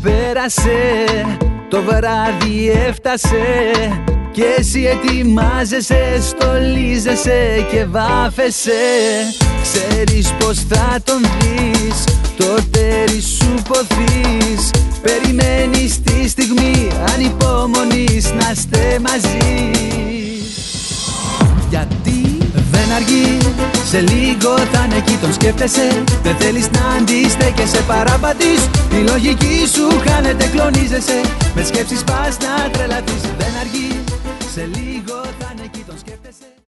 πέρασε, το βράδυ έφτασε κι εσύ ετοιμάζεσαι, στολίζεσαι και βάφεσαι. Ξέρεις πως θα τον δεις, το τέρι σου ποθείς. Περιμένεις τη στιγμή, ανυπομονείς να είστε μαζί. Γιατί δεν αργεί, σε λίγο θα είναι εκεί, τον σκέφτεσαι. Δεν θέλεις να αντιστέκεσαι, παραπατείς. Η λογική σου χάνεται, κλονίζεσαι. Με σκέψεις πας να τρελαθείς. Δεν αργεί, σε λίγο θα είναι εκεί, τον σκέφτεσαι.